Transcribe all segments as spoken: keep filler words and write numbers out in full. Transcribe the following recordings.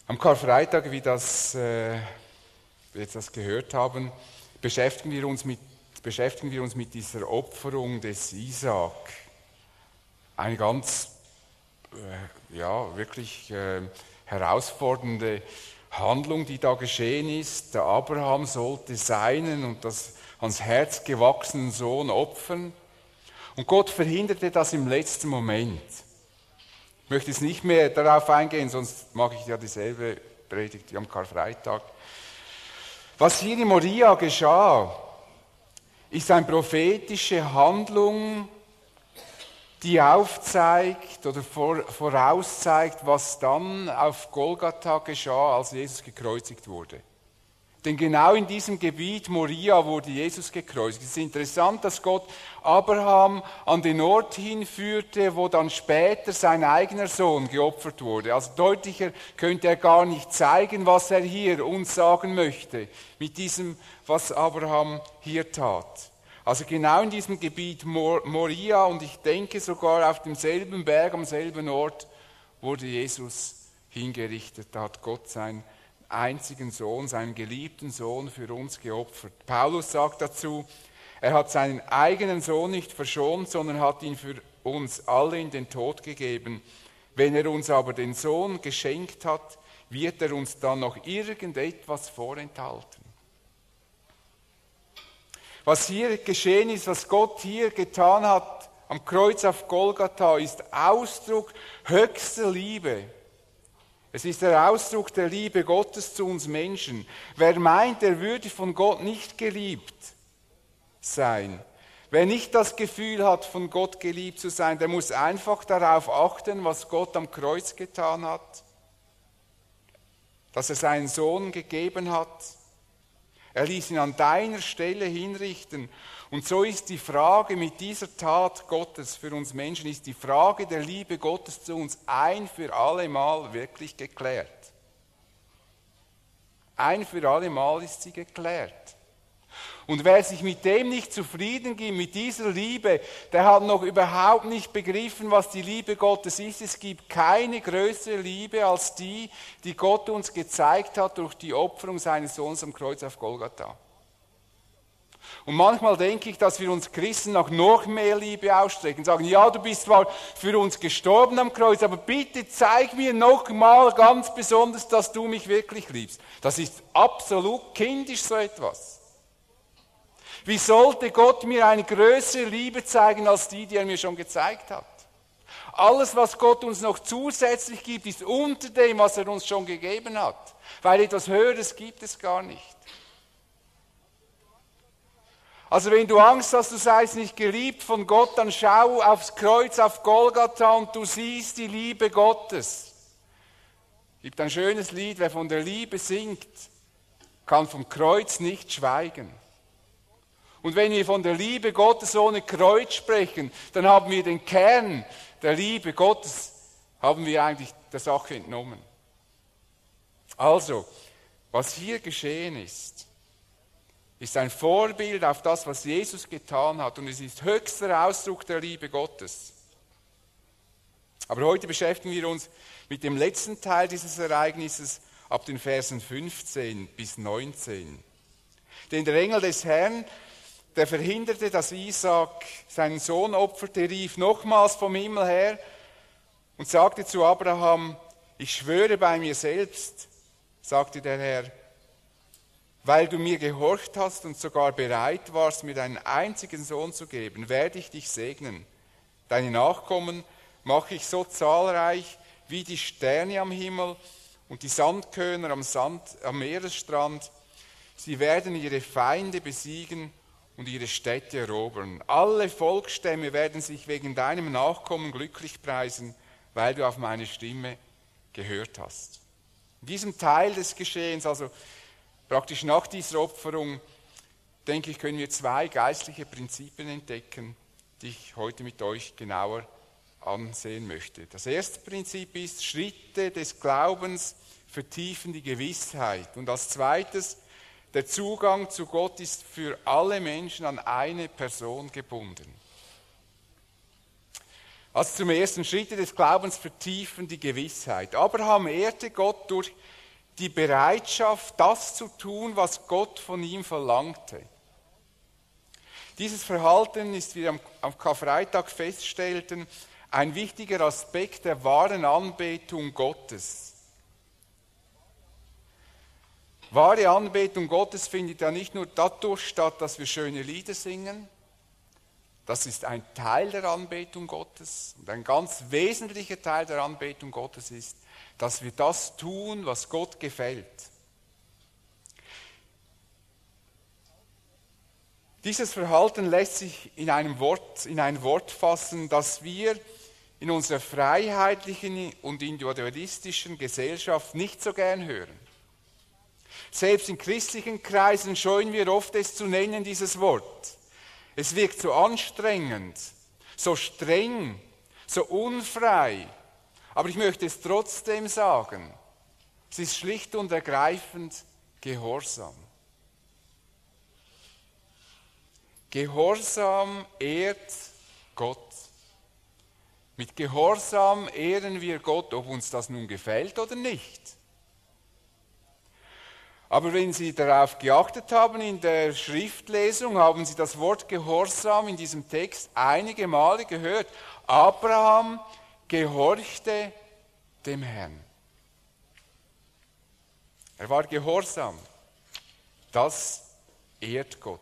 Am Karfreitag, wie das, äh, wir jetzt das gehört haben, beschäftigen wir uns mit, beschäftigen wir uns mit dieser Opferung des Isaak. Eine ganz, äh, ja, wirklich äh, herausfordernde Handlung, die da geschehen ist. Der Abraham sollte seinen und das ans Herz gewachsenen Sohn opfern. Und Gott verhinderte das im letzten Moment. Ich möchte jetzt nicht mehr darauf eingehen, sonst mache ich ja dieselbe Predigt wie am Karfreitag. Was hier in Moria geschah, ist eine prophetische Handlung, die aufzeigt oder vorauszeigt, was dann auf Golgatha geschah, als Jesus gekreuzigt wurde. Denn genau in diesem Gebiet Moria wurde Jesus gekreuzigt. Es ist interessant, dass Gott Abraham an den Ort hinführte, wo dann später sein eigener Sohn geopfert wurde. Also deutlicher könnte er gar nicht zeigen, was er hier uns sagen möchte, mit diesem, was Abraham hier tat. Also genau in diesem Gebiet Moria und ich denke sogar auf demselben Berg, am selben Ort, wurde Jesus hingerichtet. Da hat Gott sein einzigen Sohn, seinen geliebten Sohn für uns geopfert. Paulus sagt dazu, er hat seinen eigenen Sohn nicht verschont, sondern hat ihn für uns alle in den Tod gegeben. Wenn er uns aber den Sohn geschenkt hat, wird er uns dann noch irgendetwas vorenthalten. Was hier geschehen ist, was Gott hier getan hat am Kreuz auf Golgatha, ist Ausdruck höchster Liebe. Es ist der Ausdruck der Liebe Gottes zu uns Menschen. Wer meint, er würde von Gott nicht geliebt sein, wer nicht das Gefühl hat, von Gott geliebt zu sein, der muss einfach darauf achten, was Gott am Kreuz getan hat, dass er seinen Sohn gegeben hat. Er ließ ihn an deiner Stelle hinrichten. Und so ist die Frage mit dieser Tat Gottes für uns Menschen, ist die Frage der Liebe Gottes zu uns ein für alle Mal wirklich geklärt. Ein für alle Mal ist sie geklärt. Und wer sich mit dem nicht zufrieden gibt, mit dieser Liebe, der hat noch überhaupt nicht begriffen, was die Liebe Gottes ist. Es gibt keine größere Liebe als die, die Gott uns gezeigt hat durch die Opferung seines Sohnes am Kreuz auf Golgatha. Und manchmal denke ich, dass wir uns Christen nach noch mehr Liebe ausstrecken. Sagen, ja, du bist zwar für uns gestorben am Kreuz, aber bitte zeig mir noch mal ganz besonders, dass du mich wirklich liebst. Das ist absolut kindisch, so etwas. Wie sollte Gott mir eine größere Liebe zeigen, als die, die er mir schon gezeigt hat? Alles, was Gott uns noch zusätzlich gibt, ist unter dem, was er uns schon gegeben hat. Weil etwas Höheres gibt es gar nicht. Also wenn du Angst hast, du seist nicht geliebt von Gott, dann schau aufs Kreuz auf Golgatha und du siehst die Liebe Gottes. Es gibt ein schönes Lied, wer von der Liebe singt, kann vom Kreuz nicht schweigen. Und wenn wir von der Liebe Gottes ohne Kreuz sprechen, dann haben wir den Kern der Liebe Gottes, haben wir eigentlich der Sache entnommen. Also, was hier geschehen ist, ist ein Vorbild auf das, was Jesus getan hat. Und es ist höchster Ausdruck der Liebe Gottes. Aber heute beschäftigen wir uns mit dem letzten Teil dieses Ereignisses ab den Versen fünfzehn bis neunzehn. Denn der Engel des Herrn, der verhinderte, dass Isaak seinen Sohn opferte, rief nochmals vom Himmel her und sagte zu Abraham, ich schwöre bei mir selbst, sagte der Herr, weil du mir gehorcht hast und sogar bereit warst, mir deinen einzigen Sohn zu geben, werde ich dich segnen. Deine Nachkommen mache ich so zahlreich wie die Sterne am Himmel und die Sandkörner am, Sand, am Meeresstrand. Sie werden ihre Feinde besiegen und ihre Städte erobern. Alle Volksstämme werden sich wegen deinem Nachkommen glücklich preisen, weil du auf meine Stimme gehört hast. In diesem Teil des Geschehens, also praktisch nach dieser Opferung, denke ich, können wir zwei geistliche Prinzipien entdecken, die ich heute mit euch genauer ansehen möchte. Das erste Prinzip ist, Schritte des Glaubens vertiefen die Gewissheit. Und als zweites, der Zugang zu Gott ist für alle Menschen an eine Person gebunden. Also zum ersten, Schritte des Glaubens vertiefen die Gewissheit. Abraham ehrte Gott durch die Bereitschaft, das zu tun, was Gott von ihm verlangte. Dieses Verhalten ist, wie wir am, am Karfreitag feststellten, ein wichtiger Aspekt der wahren Anbetung Gottes. Wahre Anbetung Gottes findet ja nicht nur dadurch statt, dass wir schöne Lieder singen. Das ist ein Teil der Anbetung Gottes. Und ein ganz wesentlicher Teil der Anbetung Gottes ist, dass wir das tun, was Gott gefällt. Dieses Verhalten lässt sich in einem Wort, in ein Wort fassen, das wir in unserer freiheitlichen und individualistischen Gesellschaft nicht so gern hören. Selbst in christlichen Kreisen scheuen wir oft, es zu nennen, dieses Wort. Es wirkt so anstrengend, so streng, so unfrei. Aber ich möchte es trotzdem sagen. Es ist schlicht und ergreifend Gehorsam. Gehorsam ehrt Gott. Mit Gehorsam ehren wir Gott, ob uns das nun gefällt oder nicht. Aber wenn Sie darauf geachtet haben in der Schriftlesung, haben Sie das Wort Gehorsam in diesem Text einige Male gehört. Abraham gehorchte dem Herrn. Er war gehorsam. Das ehrt Gott.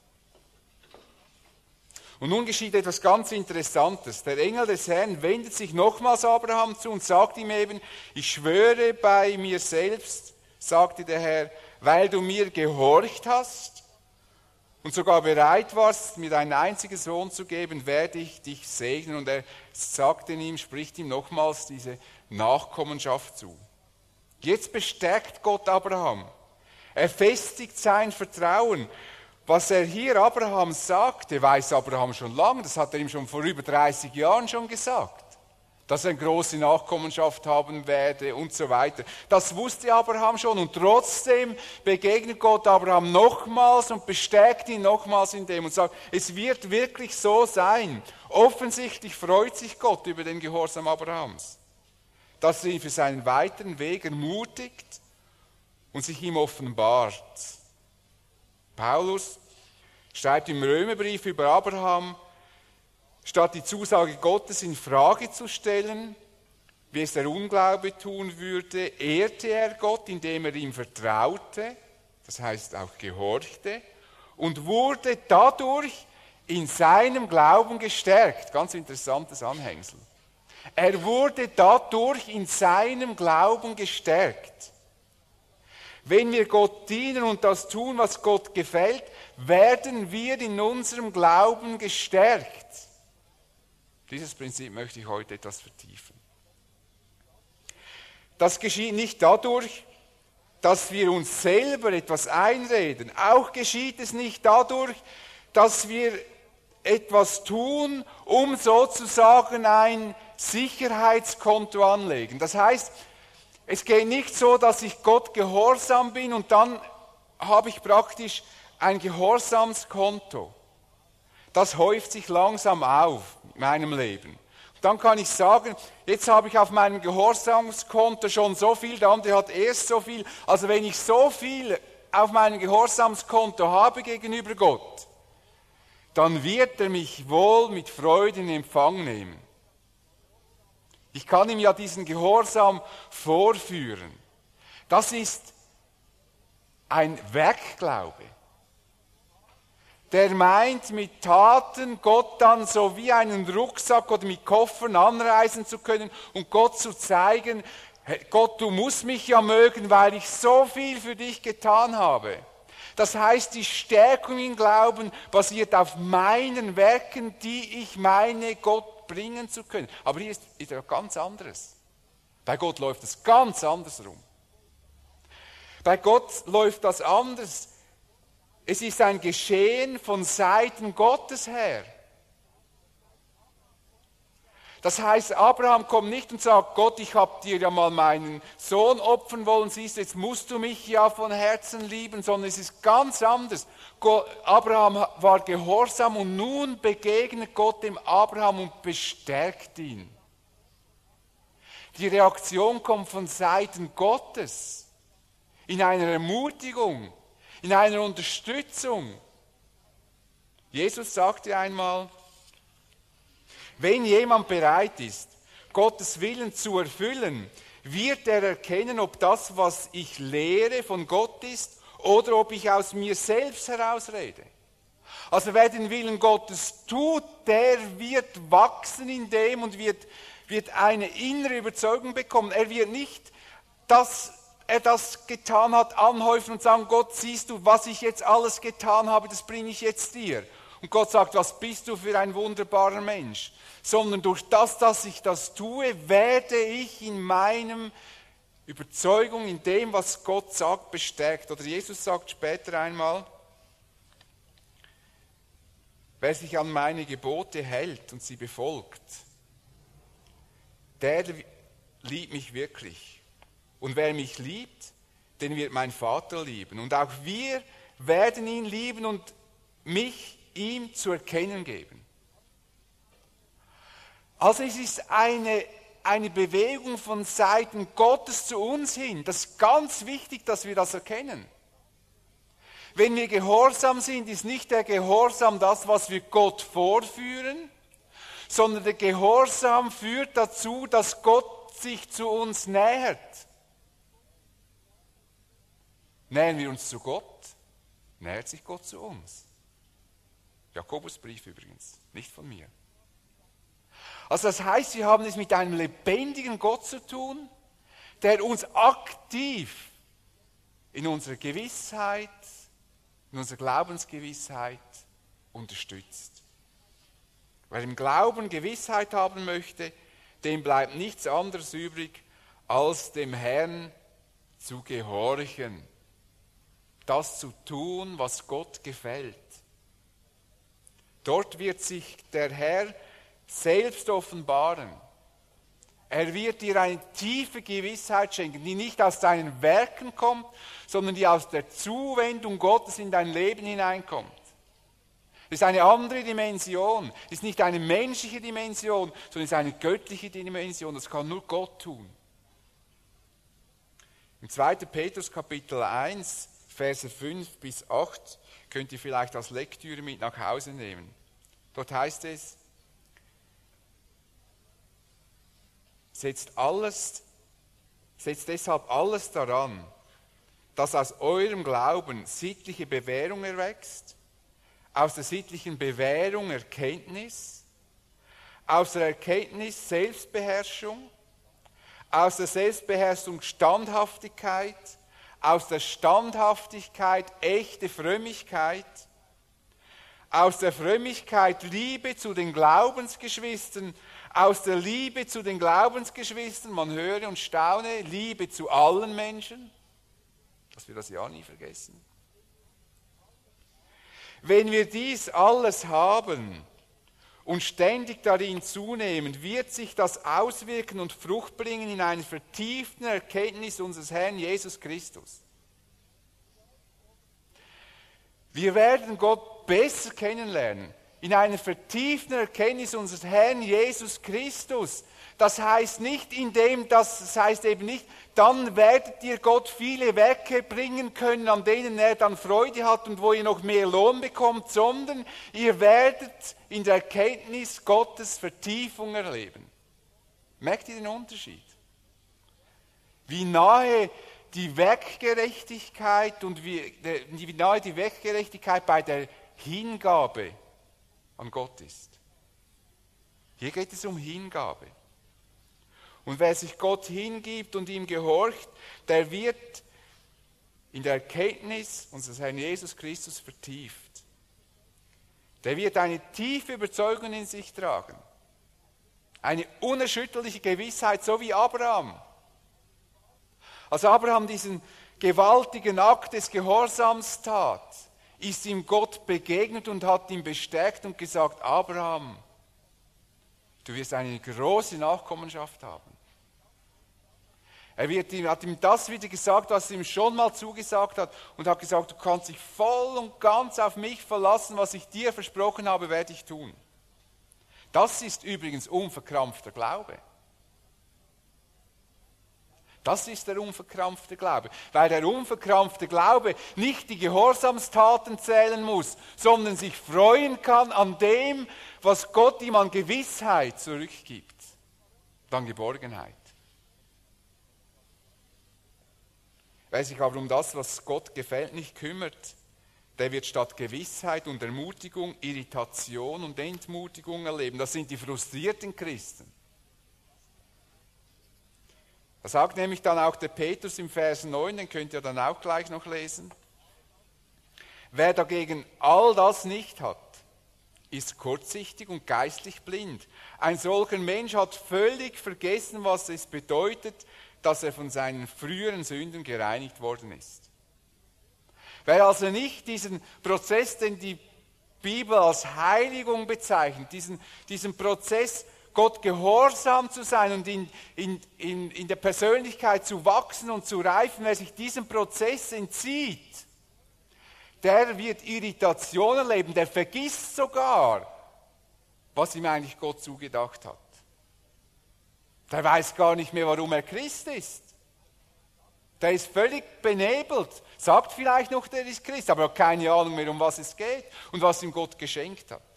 Und nun geschieht etwas ganz Interessantes. Der Engel des Herrn wendet sich nochmals Abraham zu und sagt ihm eben, ich schwöre bei mir selbst, sagte der Herr, weil du mir gehorcht hast und sogar bereit warst, mir deinen einzigen Sohn zu geben, werde ich dich segnen. Und er sagte ihm, spricht ihm nochmals diese Nachkommenschaft zu. Jetzt bestärkt Gott Abraham. Er festigt sein Vertrauen. Was er hier Abraham sagte, weiß Abraham schon lange, das hat er ihm schon vor über dreißig Jahren schon gesagt, dass er eine große Nachkommenschaft haben werde und so weiter. Das wusste Abraham schon und trotzdem begegnet Gott Abraham nochmals und bestärkt ihn nochmals in dem und sagt, es wird wirklich so sein. Offensichtlich freut sich Gott über den Gehorsam Abrahams, dass er ihn für seinen weiteren Weg ermutigt und sich ihm offenbart. Paulus schreibt im Römerbrief über Abraham, statt die Zusage Gottes in Frage zu stellen, wie es der Unglaube tun würde, ehrte er Gott, indem er ihm vertraute, das heißt auch gehorchte, und wurde dadurch in seinem Glauben gestärkt. Ganz interessantes Anhängsel. Er wurde dadurch in seinem Glauben gestärkt. Wenn wir Gott dienen und das tun, was Gott gefällt, werden wir in unserem Glauben gestärkt. Dieses Prinzip möchte ich heute etwas vertiefen. Das geschieht nicht dadurch, dass wir uns selber etwas einreden. Auch geschieht es nicht dadurch, dass wir etwas tun, um sozusagen ein Sicherheitskonto anlegen. Das heißt, es geht nicht so, dass ich Gott gehorsam bin und dann habe ich praktisch ein Gehorsamskonto. Das häuft sich langsam auf in meinem Leben. Dann kann ich sagen, jetzt habe ich auf meinem Gehorsamskonto schon so viel, der andere hat erst so viel. Also wenn ich so viel auf meinem Gehorsamskonto habe gegenüber Gott, dann wird er mich wohl mit Freude in Empfang nehmen. Ich kann ihm ja diesen Gehorsam vorführen. Das ist ein Werkglaube. Der meint, mit Taten Gott dann so wie einen Rucksack oder mit Koffern anreisen zu können und Gott zu zeigen, Gott, du musst mich ja mögen, weil ich so viel für dich getan habe. Das heißt, die Stärkung im Glauben basiert auf meinen Werken, die ich meine, Gott bringen zu können. Aber hier ist etwas ganz anderes. Bei Gott läuft es ganz andersrum. Bei Gott läuft das anders. Es ist ein Geschehen von Seiten Gottes her. Das heißt, Abraham kommt nicht und sagt, Gott, ich habe dir ja mal meinen Sohn opfern wollen, siehst du, jetzt musst du mich ja von Herzen lieben, sondern es ist ganz anders. Gott, Abraham war gehorsam und nun begegnet Gott dem Abraham und bestärkt ihn. Die Reaktion kommt von Seiten Gottes. in einer Ermutigung, in einer Unterstützung. Jesus sagte einmal, wenn jemand bereit ist, Gottes Willen zu erfüllen, wird er erkennen, ob das, was ich lehre, von Gott ist oder ob ich aus mir selbst herausrede. Also wer den Willen Gottes tut, der wird wachsen in dem und wird, wird eine innere Überzeugung bekommen. Er wird nicht, dass er das getan hat, anhäufen und sagen, Gott, siehst du, was ich jetzt alles getan habe, das bringe ich jetzt dir. Und Gott sagt, was bist du für ein wunderbarer Mensch? Sondern durch das, dass ich das tue, werde ich in meinem Überzeugung, in dem, was Gott sagt, bestärkt. Oder Jesus sagt später einmal, wer sich an meine Gebote hält und sie befolgt, der liebt mich wirklich. Und wer mich liebt, den wird mein Vater lieben. Und auch wir werden ihn lieben und mich ihm zu erkennen geben. Also es ist eine, eine Bewegung von Seiten Gottes zu uns hin. Das ist ganz wichtig, dass wir das erkennen. Wenn wir gehorsam sind, ist nicht der Gehorsam das, was wir Gott vorführen, sondern der Gehorsam führt dazu, dass Gott sich zu uns nähert. Nähern wir uns zu Gott, nähert sich Gott zu uns. Jakobusbrief übrigens, nicht von mir. Also das heißt, wir haben es mit einem lebendigen Gott zu tun, der uns aktiv in unserer Gewissheit, in unserer Glaubensgewissheit unterstützt. Wer im Glauben Gewissheit haben möchte, dem bleibt nichts anderes übrig, als dem Herrn zu gehorchen. Das zu tun, was Gott gefällt. Dort wird sich der Herr selbst offenbaren. Er wird dir eine tiefe Gewissheit schenken, die nicht aus deinen Werken kommt, sondern die aus der Zuwendung Gottes in dein Leben hineinkommt. Das ist eine andere Dimension. Das ist nicht eine menschliche Dimension, sondern es ist eine göttliche Dimension. Das kann nur Gott tun. Im zweiten Petrus Kapitel eins, Verse fünf bis acht, könnt ihr vielleicht als Lektüre mit nach Hause nehmen. Dort heißt es, setzt alles, setzt deshalb alles daran, dass aus eurem Glauben sittliche Bewährung erwächst, aus der sittlichen Bewährung Erkenntnis, aus der Erkenntnis Selbstbeherrschung, aus der Selbstbeherrschung Standhaftigkeit, aus der Standhaftigkeit echte Frömmigkeit, aus der Frömmigkeit Liebe zu den Glaubensgeschwistern, aus der Liebe zu den Glaubensgeschwistern, man höre und staune, Liebe zu allen Menschen, dass wir das ja nie vergessen. Wenn wir dies alles haben und ständig darin zunehmen, wird sich das auswirken und Frucht bringen in einer vertieften Erkenntnis unseres Herrn Jesus Christus. Wir werden Gott besser kennenlernen, in einer vertieften Erkenntnis unseres Herrn Jesus Christus. Das heißt nicht, indem das, das heißt eben nicht, dann werdet ihr Gott viele Werke bringen können, an denen er dann Freude hat und wo ihr noch mehr Lohn bekommt, sondern ihr werdet in der Erkenntnis Gottes Vertiefung erleben. Merkt ihr den Unterschied? Wie nahe die Werkgerechtigkeit und wie, wie nahe die Werkgerechtigkeit bei der Hingabe an Gott ist. Hier geht es um Hingabe. Und wer sich Gott hingibt und ihm gehorcht, der wird in der Erkenntnis unseres Herrn Jesus Christus vertieft. Der wird eine tiefe Überzeugung in sich tragen. Eine unerschütterliche Gewissheit, so wie Abraham. Als Abraham diesen gewaltigen Akt des Gehorsams tat, ist ihm Gott begegnet und hat ihn bestärkt und gesagt, Abraham, du wirst eine große Nachkommenschaft haben. Er wird ihm, hat ihm das wieder gesagt, was er ihm schon mal zugesagt hat und hat gesagt, du kannst dich voll und ganz auf mich verlassen, was ich dir versprochen habe, werde ich tun. Das ist übrigens unverkrampfter Glaube. Das ist der unverkrampfte Glaube. Weil der unverkrampfte Glaube nicht die Gehorsamstaten zählen muss, sondern sich freuen kann an dem, was Gott ihm an Gewissheit zurückgibt. Dann Geborgenheit. Wer sich aber um das, was Gott gefällt, nicht kümmert, der wird statt Gewissheit und Ermutigung Irritation und Entmutigung erleben. Das sind die frustrierten Christen. Das sagt nämlich dann auch der Petrus im Vers neun, den könnt ihr dann auch gleich noch lesen. Wer dagegen all das nicht hat, ist kurzsichtig und geistlich blind. Ein solcher Mensch hat völlig vergessen, was es bedeutet, dass er von seinen früheren Sünden gereinigt worden ist. Wer also nicht diesen Prozess, den die Bibel als Heiligung bezeichnet, diesen, diesen Prozess, Gott gehorsam zu sein und in, in, in, in der Persönlichkeit zu wachsen und zu reifen, wer sich diesem Prozess entzieht, der wird Irritation erleben, der vergisst sogar, was ihm eigentlich Gott zugedacht hat. Der weiß gar nicht mehr, warum er Christ ist. Der ist völlig benebelt, sagt vielleicht noch, der ist Christ, aber hat keine Ahnung mehr, um was es geht und was ihm Gott geschenkt hat.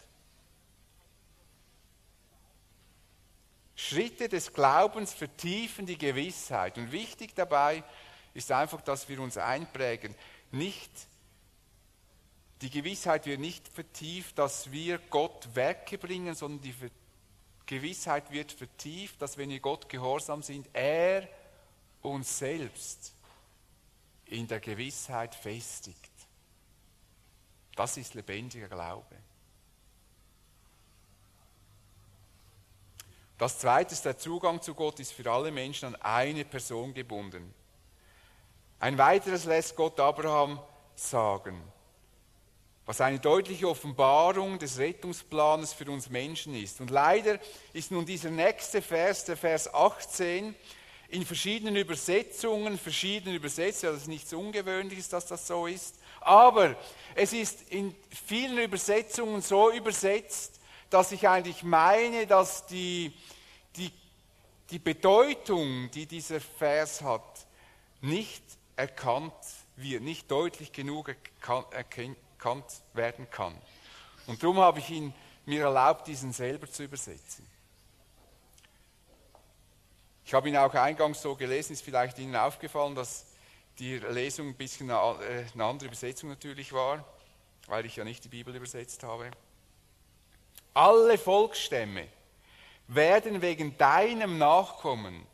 Schritte des Glaubens vertiefen die Gewissheit. Und wichtig dabei ist einfach, dass wir uns einprägen. Nicht, die Gewissheit wird nicht vertieft, dass wir Gott Werke bringen, sondern die Gewissheit wird vertieft, dass wenn wir Gott gehorsam sind, er uns selbst in der Gewissheit festigt. Das ist lebendiger Glaube. Das Zweite ist, der Zugang zu Gott ist für alle Menschen an eine Person gebunden. Ein weiteres lässt Gott Abraham sagen, was eine deutliche Offenbarung des Rettungsplanes für uns Menschen ist. Und leider ist nun dieser nächste Vers, der Vers achtzehn, in verschiedenen Übersetzungen, verschiedenen Übersetzungen, das ist nichts Ungewöhnliches, dass das so ist, aber es ist in vielen Übersetzungen so übersetzt, dass ich eigentlich meine, dass die, die, die Bedeutung, die dieser Vers hat, nicht erkannt wird, nicht deutlich genug erkannt, erkannt werden kann. Und darum habe ich ihn mir erlaubt, diesen selber zu übersetzen. Ich habe ihn auch eingangs so gelesen, ist vielleicht Ihnen aufgefallen, dass die Lesung ein bisschen eine, eine andere Übersetzung natürlich war, weil ich ja nicht die Bibel übersetzt habe. Alle Volksstämme werden wegen deinem Nachkommen,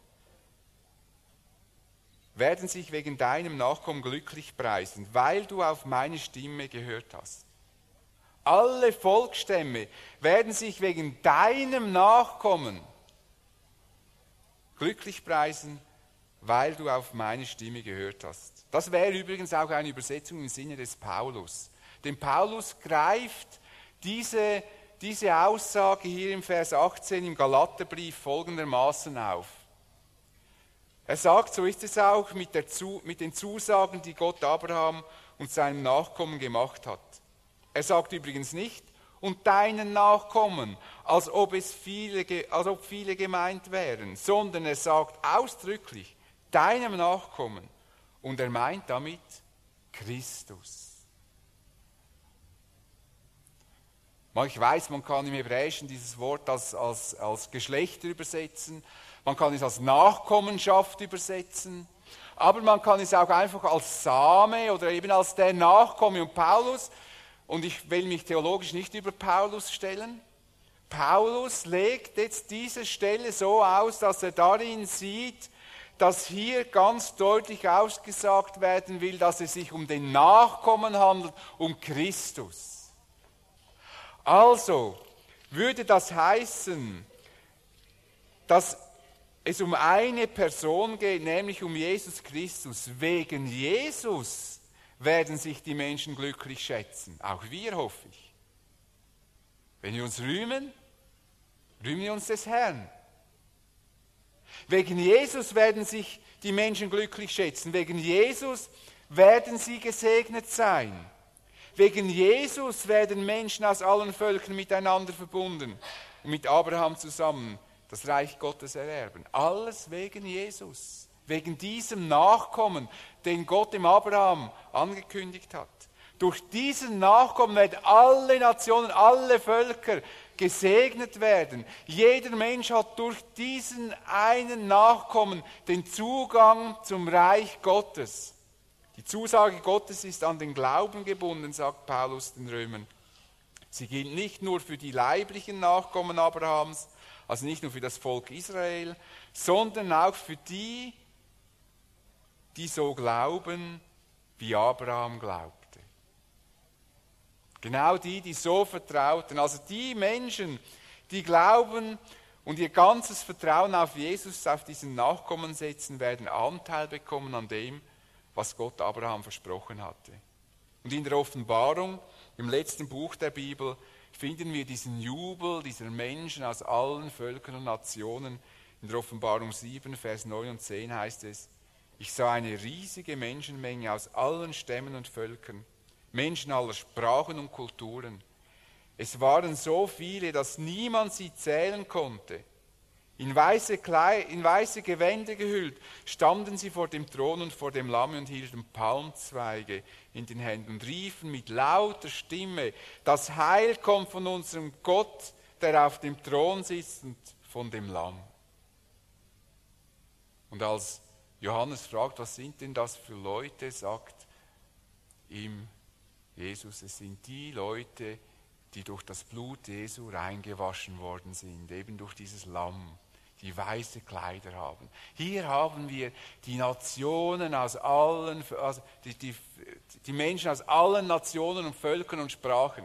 werden sich wegen deinem Nachkommen glücklich preisen, weil du auf meine Stimme gehört hast. Alle Volksstämme werden sich wegen deinem Nachkommen glücklich preisen, weil du auf meine Stimme gehört hast. Das wäre übrigens auch eine Übersetzung im Sinne des Paulus. Denn Paulus greift diese Diese Aussage hier im Vers achtzehn im Galaterbrief folgendermaßen auf. Er sagt, so ist es auch mit, der, mit den Zusagen, die Gott Abraham und seinem Nachkommen gemacht hat. Er sagt übrigens nicht, und deinen Nachkommen, als ob, es viele, als ob viele gemeint wären, sondern er sagt ausdrücklich, deinem Nachkommen. Und er meint damit Christus. Ich weiß, man kann im Hebräischen dieses Wort als, als, als Geschlechter übersetzen, man kann es als Nachkommenschaft übersetzen, aber man kann es auch einfach als Same oder eben als der Nachkomme. Und Paulus, und ich will mich theologisch nicht über Paulus stellen, Paulus legt jetzt diese Stelle so aus, dass er darin sieht, dass hier ganz deutlich ausgesagt werden will, dass es sich um den Nachkommen handelt, um Christus. Also würde das heißen, dass es um eine Person geht, nämlich um Jesus Christus. Wegen Jesus werden sich die Menschen glücklich schätzen. Auch wir, hoffe ich. Wenn wir uns rühmen, rühmen wir uns des Herrn. Wegen Jesus werden sich die Menschen glücklich schätzen. Wegen Jesus werden sie gesegnet sein. Wegen Jesus werden Menschen aus allen Völkern miteinander verbunden und mit Abraham zusammen das Reich Gottes ererben. Alles wegen Jesus. wegen diesem Nachkommen, den Gott dem Abraham angekündigt hat. Durch diesen Nachkommen werden alle Nationen, alle Völker gesegnet werden. Jeder Mensch hat durch diesen einen Nachkommen den Zugang zum Reich Gottes. Die Zusage Gottes ist an den Glauben gebunden, sagt Paulus den Römern. Sie gilt nicht nur für die leiblichen Nachkommen Abrahams, also nicht nur für das Volk Israel, sondern auch für die, die so glauben, wie Abraham glaubte. Genau die, die so vertrauten. Also die Menschen, die glauben und ihr ganzes Vertrauen auf Jesus, auf diesen Nachkommen setzen, werden Anteil bekommen an dem, was Gott Abraham versprochen hatte. Und in der Offenbarung, im letzten Buch der Bibel, finden wir diesen Jubel dieser Menschen aus allen Völkern und Nationen. In der Offenbarung sieben, Vers neun und zehn heißt es: Ich sah eine riesige Menschenmenge aus allen Stämmen und Völkern, Menschen aller Sprachen und Kulturen. Es waren so viele, dass niemand sie zählen konnte. In weiße, Kleid, in weiße Gewänder gehüllt, standen sie vor dem Thron und vor dem Lamm und hielten Palmzweige in den Händen und riefen mit lauter Stimme: Das Heil kommt von unserem Gott, der auf dem Thron sitzt, und von dem Lamm. Und als Johannes fragt, was sind denn das für Leute, sagt ihm Jesus, es sind die Leute, die durch das Blut Jesu reingewaschen worden sind, eben durch dieses Lamm, die weiße Kleider haben. Hier haben wir die Nationen aus allen, also die, die, die Menschen aus allen Nationen und Völkern und Sprachen.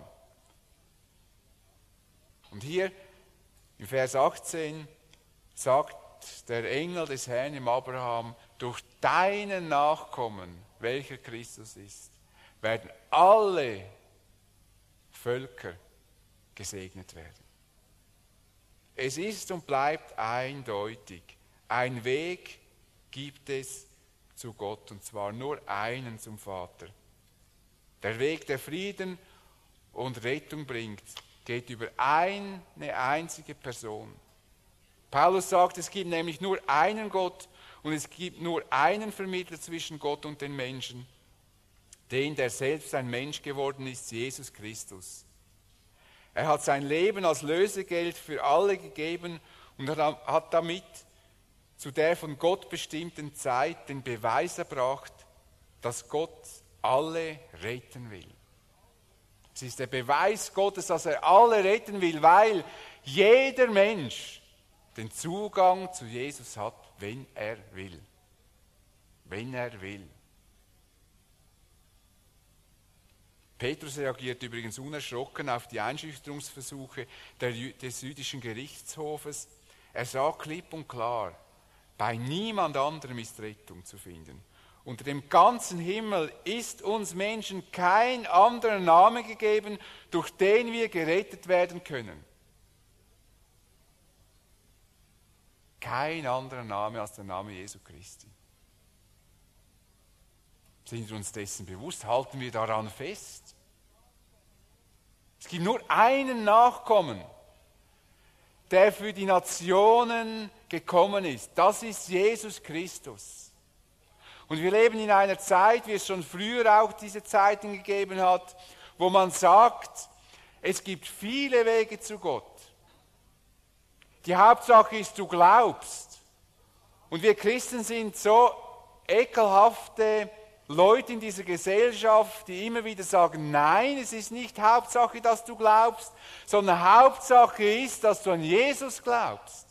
Und hier im Vers achtzehn sagt der Engel des Herrn im Abraham: Durch deinen Nachkommen, welcher Christus ist, werden alle Völker gesegnet werden. Es ist und bleibt eindeutig, ein Weg gibt es zu Gott, und zwar nur einen zum Vater. Der Weg, der Frieden und Rettung bringt, geht über eine einzige Person. Paulus sagt, es gibt nämlich nur einen Gott und es gibt nur einen Vermittler zwischen Gott und den Menschen, den, der selbst ein Mensch geworden ist, Jesus Christus. Er hat sein Leben als Lösegeld für alle gegeben und hat damit zu der von Gott bestimmten Zeit den Beweis erbracht, dass Gott alle retten will. Es ist der Beweis Gottes, dass er alle retten will, weil jeder Mensch den Zugang zu Jesus hat, wenn er will. Wenn er will. Petrus reagiert übrigens unerschrocken auf die Einschüchterungsversuche der, des jüdischen Gerichtshofes. Er sagt klipp und klar: Bei niemand anderem ist Rettung zu finden. Unter dem ganzen Himmel ist uns Menschen kein anderer Name gegeben, durch den wir gerettet werden können. Kein anderer Name als der Name Jesu Christi. Sind wir uns dessen bewusst? Halten wir daran fest? Es gibt nur einen Nachkommen, der für die Nationen gekommen ist. Das ist Jesus Christus. Und wir leben in einer Zeit, wie es schon früher auch diese Zeiten gegeben hat, wo man sagt, es gibt viele Wege zu Gott. Die Hauptsache ist, du glaubst. Und wir Christen sind so ekelhafte Leute in dieser Gesellschaft, die immer wieder sagen, nein, es ist nicht Hauptsache, dass du glaubst, sondern Hauptsache ist, dass du an Jesus glaubst.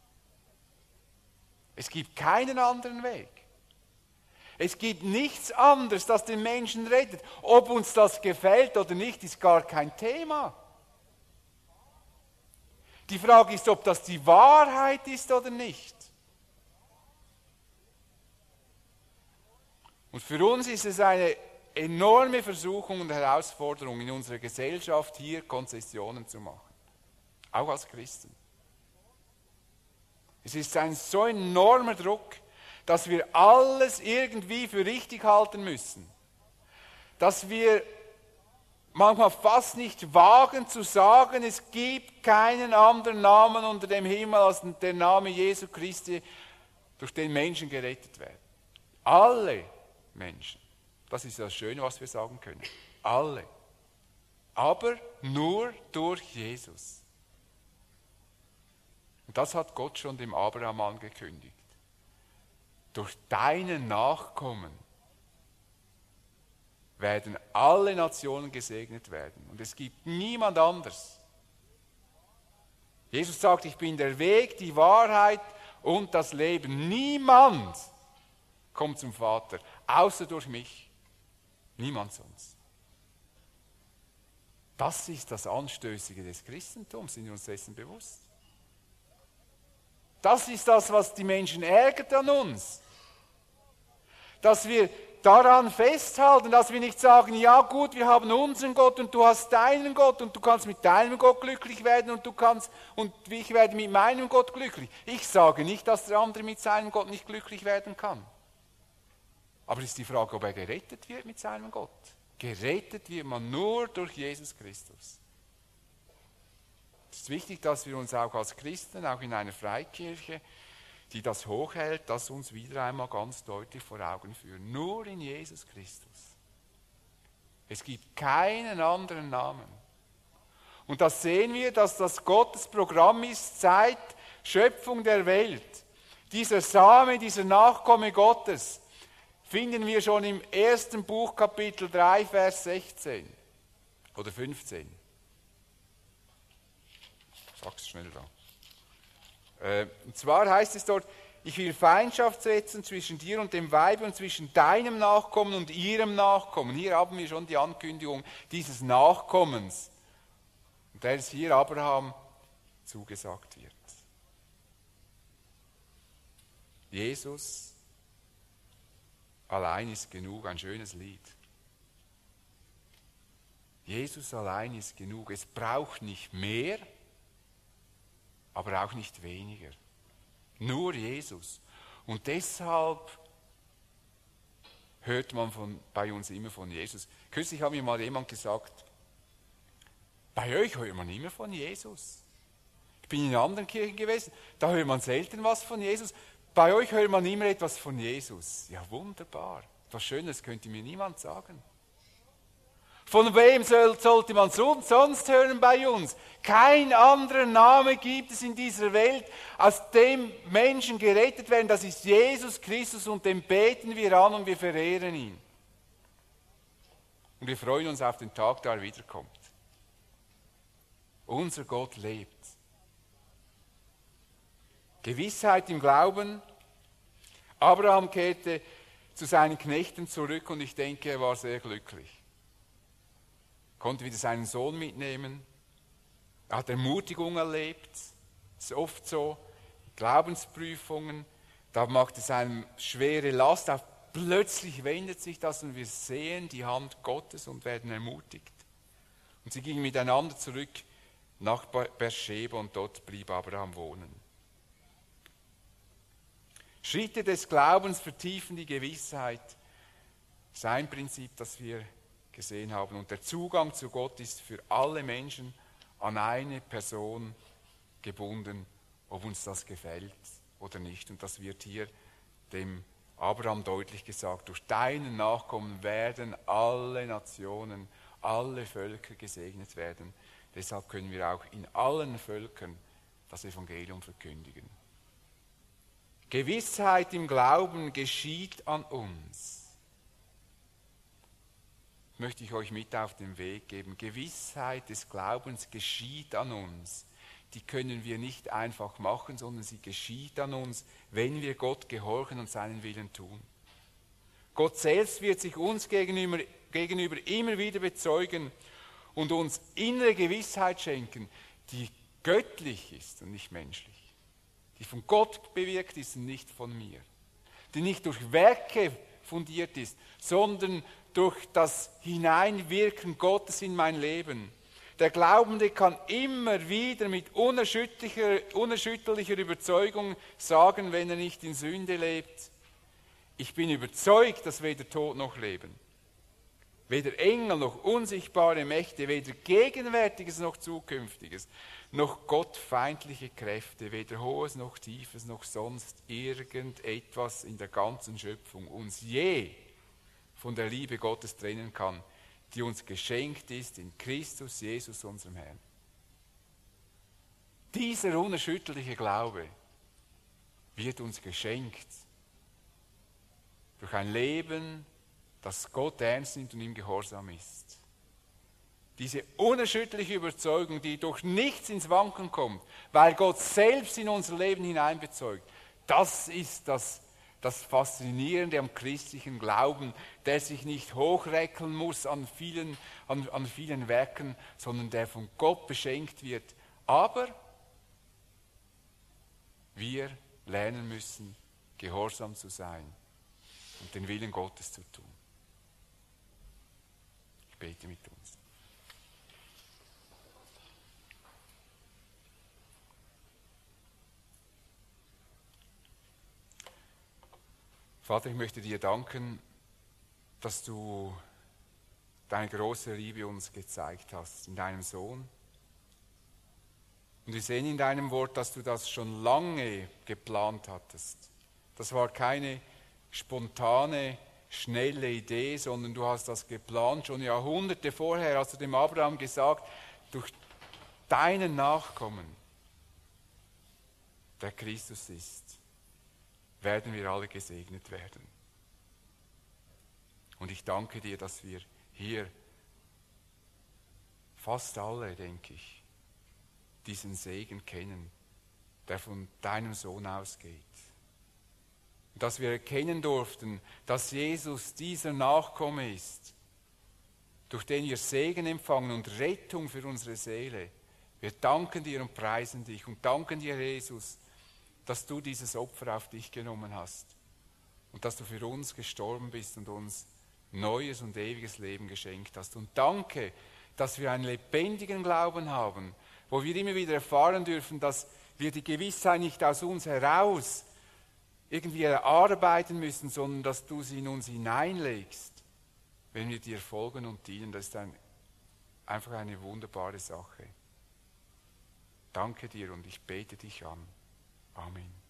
Es gibt keinen anderen Weg. Es gibt nichts anderes, das den Menschen rettet. Ob uns das gefällt oder nicht, ist gar kein Thema. Die Frage ist, ob das die Wahrheit ist oder nicht. Und für uns ist es eine enorme Versuchung und Herausforderung in unserer Gesellschaft, hier Konzessionen zu machen. Auch als Christen. Es ist ein so enormer Druck, dass wir alles irgendwie für richtig halten müssen. Dass wir manchmal fast nicht wagen zu sagen, es gibt keinen anderen Namen unter dem Himmel als der Name Jesu Christi, durch den Menschen gerettet werden. Alle Menschen. Das ist das Schöne, was wir sagen können. Alle. Aber nur durch Jesus. Und das hat Gott schon dem Abraham angekündigt. Durch deinen Nachkommen werden alle Nationen gesegnet werden. Und es gibt niemand anders. Jesus sagt, ich bin der Weg, die Wahrheit und das Leben. Niemand kommt zum Vater, außer durch mich. Niemand sonst. Das ist das Anstößige des Christentums, sind wir uns dessen bewusst. Das ist das, was die Menschen ärgert an uns. Dass wir daran festhalten, dass wir nicht sagen, ja gut, wir haben unseren Gott und du hast deinen Gott und du kannst mit deinem Gott glücklich werden und du kannst und ich werde mit meinem Gott glücklich. Ich sage nicht, dass der andere mit seinem Gott nicht glücklich werden kann. Aber es ist die Frage, ob er gerettet wird mit seinem Gott. Gerettet wird man nur durch Jesus Christus. Es ist wichtig, dass wir uns auch als Christen, auch in einer Freikirche, die das hochhält, das uns wieder einmal ganz deutlich vor Augen führen. Nur in Jesus Christus. Es gibt keinen anderen Namen. Und das sehen wir, dass das Gottes Programm ist seit Schöpfung der Welt. Dieser Same, dieser Nachkomme Gottes, finden wir schon im ersten Buch, Kapitel drei, Vers sechzehn oder fünfzehn. Sag's schnell da. Äh, und zwar heißt es dort, ich will Feindschaft setzen zwischen dir und dem Weibe und zwischen deinem Nachkommen und ihrem Nachkommen. Hier haben wir schon die Ankündigung dieses Nachkommens, der es hier Abraham zugesagt wird. Jesus allein ist genug, ein schönes Lied. Jesus allein ist genug. Es braucht nicht mehr, aber auch nicht weniger. Nur Jesus. Und deshalb hört man von, bei uns immer von Jesus. Kürzlich hat mir mal jemand gesagt, bei euch hört man immer von Jesus. Ich bin in anderen Kirchen gewesen, da hört man selten was von Jesus. Bei euch hört man immer etwas von Jesus. Ja, wunderbar. Was Schönes könnte mir niemand sagen. Von wem soll, sollte man sonst hören bei uns? Kein anderer Name gibt es in dieser Welt, aus dem Menschen gerettet werden. Das ist Jesus Christus und den beten wir an und wir verehren ihn. Und wir freuen uns auf den Tag, da er wiederkommt. Unser Gott lebt. Gewissheit im Glauben. Abraham kehrte zu seinen Knechten zurück und ich denke, er war sehr glücklich. Konnte wieder seinen Sohn mitnehmen. Er hat Ermutigung erlebt. Das ist oft so. Glaubensprüfungen. Da macht es einem schwere Last. Auch plötzlich wendet sich das und wir sehen die Hand Gottes und werden ermutigt. Und sie gingen miteinander zurück nach Beersheba und dort blieb Abraham wohnen. Schritte des Glaubens vertiefen die Gewissheit. Das ist ein Prinzip, das wir gesehen haben. Und der Zugang zu Gott ist für alle Menschen an eine Person gebunden, ob uns das gefällt oder nicht. Und das wird hier dem Abraham deutlich gesagt. Durch deinen Nachkommen werden alle Nationen, alle Völker gesegnet werden. Deshalb können wir auch in allen Völkern das Evangelium verkündigen. Gewissheit im Glauben geschieht an uns. Das möchte ich euch mit auf den Weg geben. Gewissheit des Glaubens geschieht an uns. Die können wir nicht einfach machen, sondern sie geschieht an uns, wenn wir Gott gehorchen und seinen Willen tun. Gott selbst wird sich uns gegenüber, gegenüber immer wieder bezeugen und uns innere Gewissheit schenken, die göttlich ist und nicht menschlich. Die von Gott bewirkt ist und nicht von mir. Die nicht durch Werke fundiert ist, sondern durch das Hineinwirken Gottes in mein Leben. Der Glaubende kann immer wieder mit unerschütterlicher, unerschütterlicher Überzeugung sagen, wenn er nicht in Sünde lebt, ich bin überzeugt, dass weder Tod noch Leben, Weder Engel noch unsichtbare Mächte, weder Gegenwärtiges noch Zukünftiges, noch gottfeindliche Kräfte, weder Hohes noch Tiefes noch sonst irgendetwas in der ganzen Schöpfung uns je von der Liebe Gottes trennen kann, die uns geschenkt ist in Christus Jesus, unserem Herrn. Dieser unerschütterliche Glaube wird uns geschenkt durch ein Leben, das Gott ernst nimmt und ihm gehorsam ist. Diese unerschütterliche Überzeugung, die durch nichts ins Wanken kommt, weil Gott selbst in unser Leben hineinbezeugt, das ist das, das Faszinierende am christlichen Glauben, der sich nicht hochrecken muss an vielen, an, an vielen Werken, sondern der von Gott beschenkt wird. Aber wir lernen müssen, gehorsam zu sein und den Willen Gottes zu tun. Ich bete mit uns. Vater, ich möchte dir danken, dass du deine große Liebe uns gezeigt hast in deinem Sohn. Und wir sehen in deinem Wort, dass du das schon lange geplant hattest. Das war keine spontane, schnelle Idee, sondern du hast das geplant. Schon Jahrhunderte vorher hast du dem Abraham gesagt, durch deinen Nachkommen, der Christus ist, werden wir alle gesegnet werden. Und ich danke dir, dass wir hier fast alle, denke ich, diesen Segen kennen, der von deinem Sohn ausgeht. Und dass wir erkennen durften, dass Jesus dieser Nachkomme ist, durch den wir Segen empfangen und Rettung für unsere Seele. Wir danken dir und preisen dich und danken dir, Jesus, dass du dieses Opfer auf dich genommen hast und dass du für uns gestorben bist und uns neues und ewiges Leben geschenkt hast. Und danke, dass wir einen lebendigen Glauben haben, wo wir immer wieder erfahren dürfen, dass wir die Gewissheit nicht aus uns heraus irgendwie erarbeiten müssen, sondern dass du sie in uns hineinlegst, wenn wir dir folgen und dienen. Das ist ein, einfach eine wunderbare Sache. Danke dir und ich bete dich an. Amen.